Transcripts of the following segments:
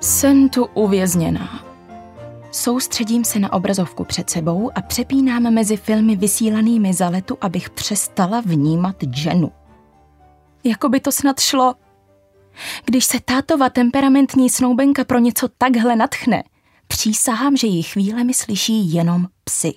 Jsem tu uvězněná. Soustředím se na obrazovku před sebou a přepínám mezi filmy vysílanými za letu, abych přestala vnímat Jennu. Jako by to snad šlo. Když se tátova temperamentní snoubenka pro něco takhle nadchne, přísahám, že ji chvílemi slyší jenom psi.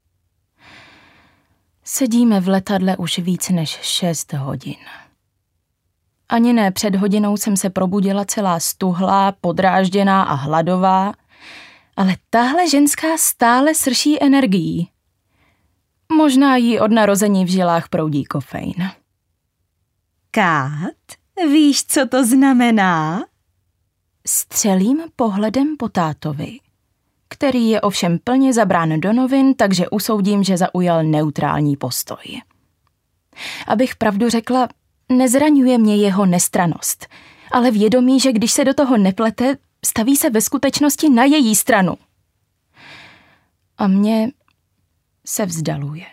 Sedíme v letadle už víc než 6 hodin. Ani ne před hodinou jsem se probudila celá stuhlá, podrážděná a hladová, ale tahle ženská stále srší energií. Možná jí od narození v žilách proudí kofein. Kát, víš, co to znamená? Střelím pohledem po tátovi, který je ovšem plně zabrán do novin, takže usoudím, že zaujal neutrální postoj. Abych pravdu řekla, nezraňuje mě jeho nestrannost, ale vědomí, že když se do toho neplete, staví se ve skutečnosti na její stranu. A mě se vzdaluje.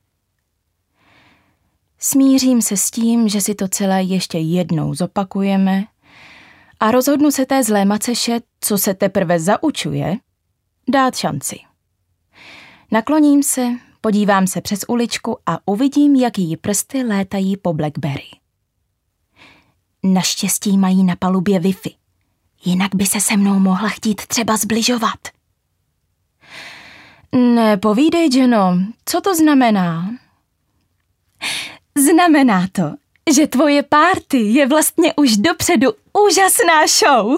Smířím se s tím, že si to celé ještě jednou zopakujeme a rozhodnu se té zlé maceše, co se teprve zaučuje, dát šanci. Nakloním se, podívám se přes uličku a uvidím, jak její prsty létají po Blackberry. Naštěstí mají na palubě Wi-Fi. Jinak by se mnou mohla chtít třeba zbližovat. Nepovídej, Jenno, co to znamená? Znamená to, že tvoje party je vlastně už dopředu úžasná show.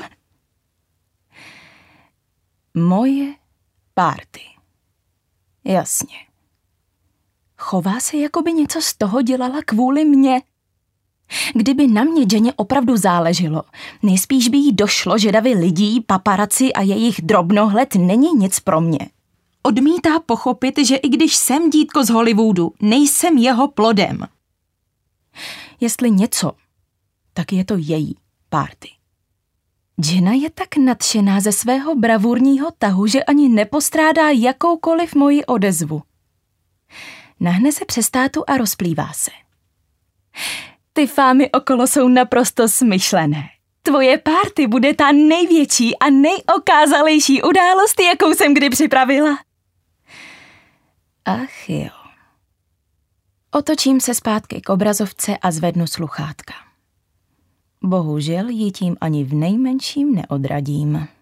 Moje party. Jasně. Chová se, jako by něco z toho dělala kvůli mně. Kdyby na mě Jenně opravdu záleželo, nejspíš by jí došlo, že davy lidí, paparaci a jejich drobnohled není nic pro mě. Odmítá pochopit, že i když jsem dítko z Hollywoodu, nejsem jeho plodem. Jestli něco, tak je to její party. Jenna je tak nadšená ze svého bravurního tahu, že ani nepostrádá jakoukoliv moji odezvu. Nahne se přes tátu a rozplývá se. Ty fámy okolo jsou naprosto smyšlené. Tvoje party bude ta největší a nejokázalejší událost, jakou jsem kdy připravila. Ach jo. Otočím se zpátky k obrazovce a zvednu sluchátka. Bohužel ji tím ani v nejmenším neodradím.